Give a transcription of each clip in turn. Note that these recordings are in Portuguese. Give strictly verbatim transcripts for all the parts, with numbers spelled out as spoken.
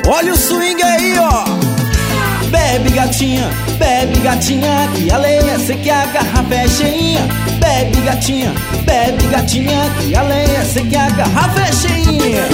Olha o swing aí, ó. Bebe gatinha, bebe gatinha, que a lenha sei que a garrafa é cheinha. Bebe gatinha, bebe gatinha, que a lenha sei que a garrafa é cheinha.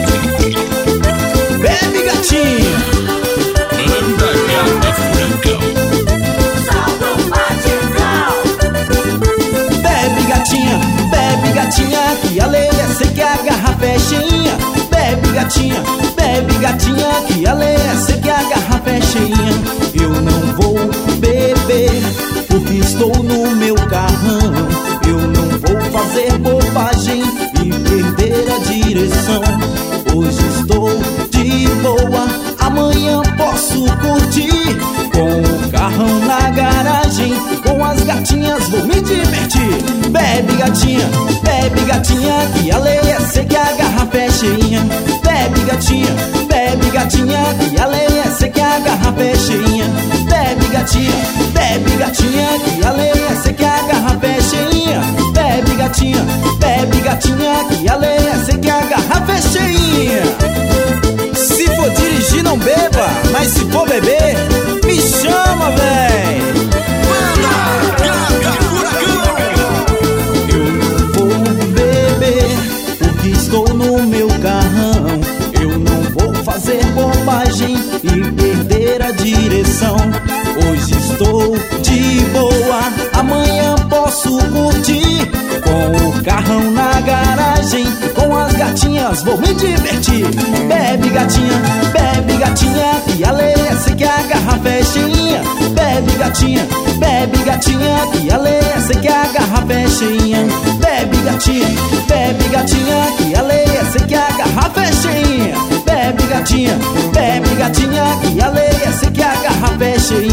Bebe gatinha. Anda gata furacão. Solta o batidão. Bebe gatinha, bebe gatinha, que a lenha sei que a garrafa é cheinha. Bebe gatinha, bebe gatinha, que a lenha sei que a garrafa é cheinha. Eu não vou beber, porque estou no meu carrão. Eu não vou fazer bobagem e perder a direção. Hoje estou de boa, amanhã posso curtir. Com o carrão na garagem, com as gatinhas vou me divertir. Bebe gatinha, bebe gatinha, que a lenha sei que a garrafa é cheinha. Bebe gatinha, bebe gatinha, que a lenha sei que a garrafa é cheinha. Bebe gatinha, bebe gatinha, que a lenha sei que a garrafa é cheinha. Bebe gatinha, bebe gatinha, que a lenha sei que a garrafa é cheinha. Se for dirigir não beba, mas se for beber, me chama, véi. Eu não vou beber, porque estou no meu carrão. Eu não vou fazer bobagem e perder a direção. Hoje estou de boa, amanhã posso curtir. Com o carrão na garagem, com as gatinhas vou me divertir. Bebe gatinha, bebe gatinha, que a lenha sei que a garrafa é cheinha. Bebe gatinha, bebe gatinha, que a lenha sei que a garrafa é cheinha. Bebe gatinha, bebe gatinha, que a lenha sei que a garrafa é cheinha. Bebe gatinha, bebe gatinha, que a lenha sei que a garrafa é cheinha.